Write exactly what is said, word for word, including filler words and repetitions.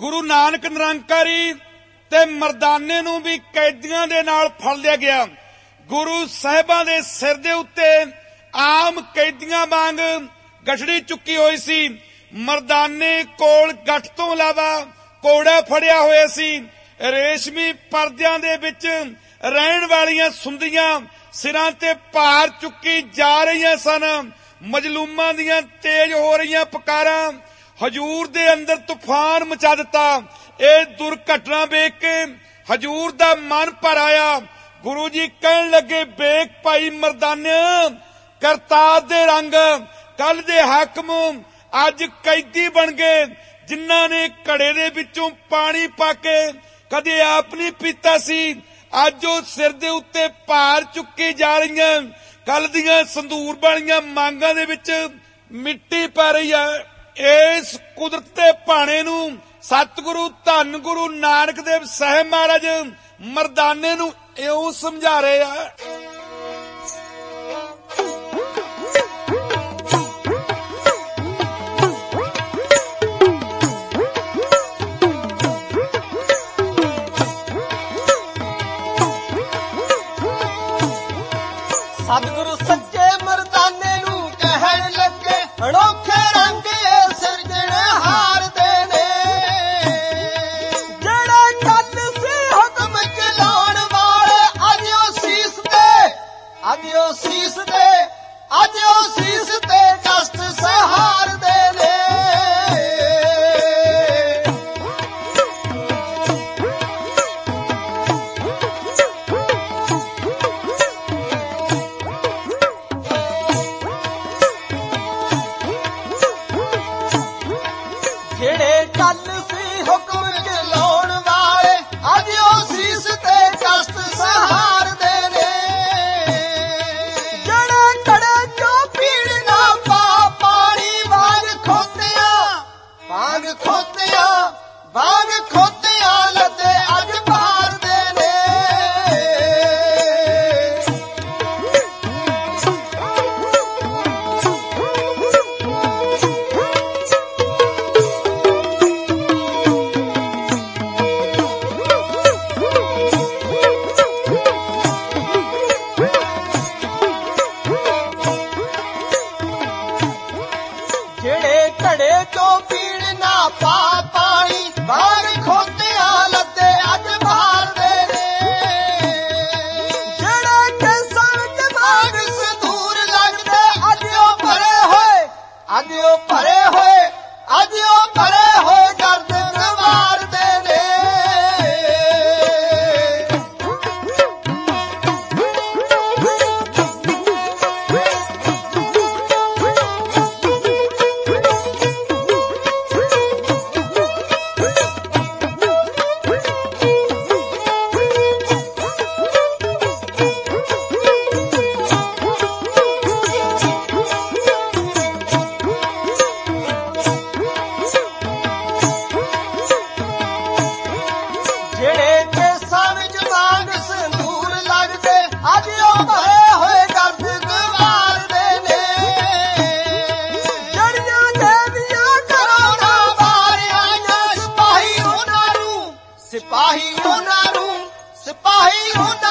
गुरु नानक निरंकारी ते मर्दाने नूं भी कैदियां दे नाल फड़ लिया गया। गुरु साहिबां दे सिर दे उत्ते आम कैदियां वांग गठड़ी चुकी हुई सी। मर्दाने कोल गठ तो इलावा कोड़ा फड़िया होया सी। रेशमी परदियां दे विच रहण वालियां सुंदियां सिरां ते भार चुकी जा रही सन। मजलूमां दियां तेज हो रही पुकारां हजूर दे अंदर तूफान मचा दिता। ਇਹ दुर्घटना वेख के हजूर दा मन भर आया। गुरु जी कहन लगे, बेख भाई मर्दाने करतार दे रंग कल दे हाकम अज कैदी बन गए, जिन्हां ने घड़े दे विचों पानी पाके कदे आप नहीं पीता सी, अज ओ सिर दे उत्ते भार चुकी जा रही। कल दियां संदूर वालियां मांगां दे विच मिट्टी पै रही है। इस कुदरत दे भाणे नूं सतगुरु धन गुरु नानक देव साहिब महाराज मर्दाने नूं इउं समझा रहे हैं। सतगुरु सच्चे मर्दाने नूं कहण लगे, अनोखे रंग सिरजणहार दे ने, जेड़ा कल सी हुक्म चलाउण वाले अज ओ सीस दे, अज ओ सीस दे, अज ओ सीस ते कष्ट सहार दे ने। जेड़े कल सी हुक्म चलाउण वाले अज ओ सीस ते कष्ट सहार दे ने, जेड़े कड़े चो पीड़ ना पा पानी वांग खोतिया, वांग खोतिया, वांग खोतिया लदे अज बाहर दे ने। जेड़े घड़े चो पीड़ ना पा पानी बाहर खोतिया लदे अज बाहर दे ने, जेड़े केसां विच बाग संदूर लगदे अज ओ भरे होए, अज ओ भरे होए, अज ओ भरे होए दर्द गवार दे ने। जेड़े केसां विच वांग संदूर लगदे अज ओ भरे होए दर्द गवार दे ने, जड़ियां देवियां घरों ना बाहर आईयां, सिपाही उन्हां नूं, सिपाही उन्हां नूं, सिपाही उन्हां